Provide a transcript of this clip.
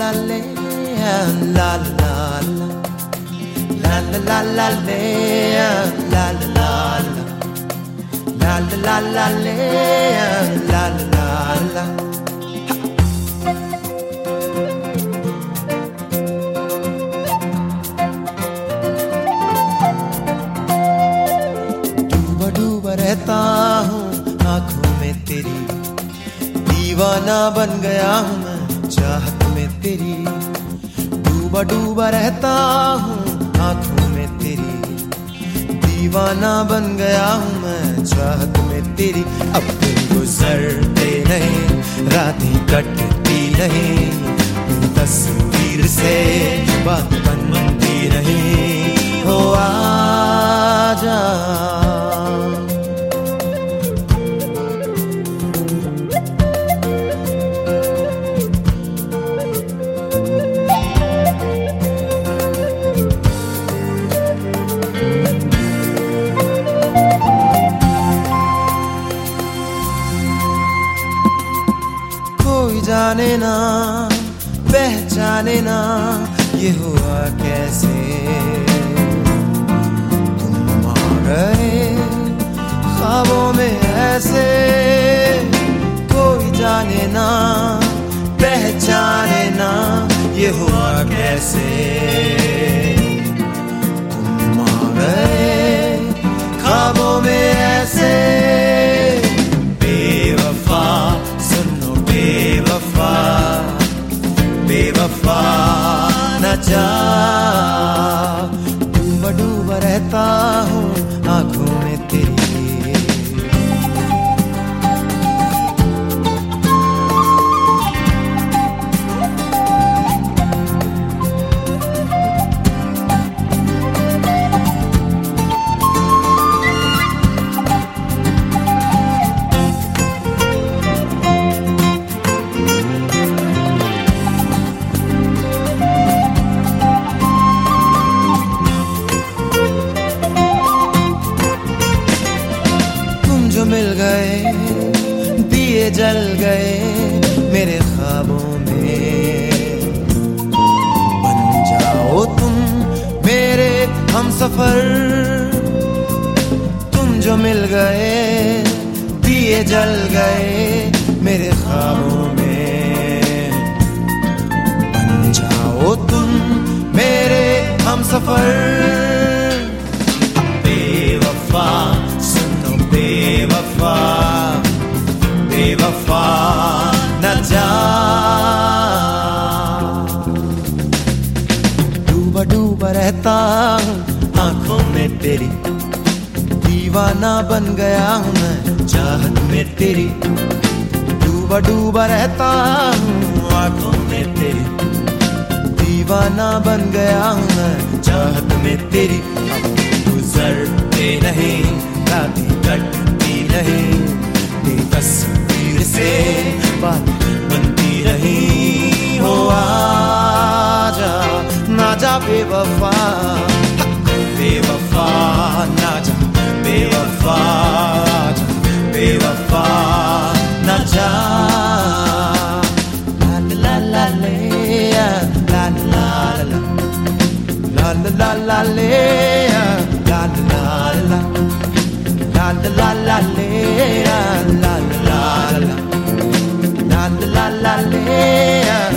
la le, la la la, la la la la le, la la la, la la la la le, la la la. डूबा डूबा रहता हूँ आँखों में तेरी, दीवाना बन गया हूँ मैं चाहत में तेरी। डूबा डूबा रहता हूँ आँखों में तेरी, दीवाना बन गया हूँ मैं चाहत में तेरी। अब दिन गुजरते नहीं, रातें कटती नहीं, तेरी तस्वीर से बात बनती नहीं। हो आजा जाने ना पहचाने ना ये हुआ कैसे, तुम आ गए ख्वाबों में ऐसे। कोई जाने ना पहचाने ना ये हुआ कैसे, तुम आ गए ख्वाबों में ऐसे। बेवफा सुनो बेवफा, बेवफा न जा। डूबा डूबा रहता हूँ आँखों में तेरी। जो मिल गए दिए जल गए मेरे ख्वाबों में, बन जाओ तुम मेरे हमसफर। तुम जो मिल गए दिए जल गए मेरे ख्वाबों में, बन जाओ तुम मेरे हमसफर। बेवफा बेवफा, बेवफा न जा। डूबा डूबा रहता हूँ आँखों में तेरी, दीवाना बन गया हूँ मैं चाहत में तेरी। डूबा डूबा रहता हूँ आँखों में तेरी, दीवाना बन गया हूँ मैं चाहत में तेरी। अब गुजरते नहीं रातें कटती नहीं, तेरी तस्वीर से बात बनती रही। हो आजा ना जा बेवफा, बेवफा ना जा, बेवफा जा, बेवफा ना जा। ला ला ला ले, ला ला ला, ला ला ला ले, ला ला ला, la la la la la la la la la la la la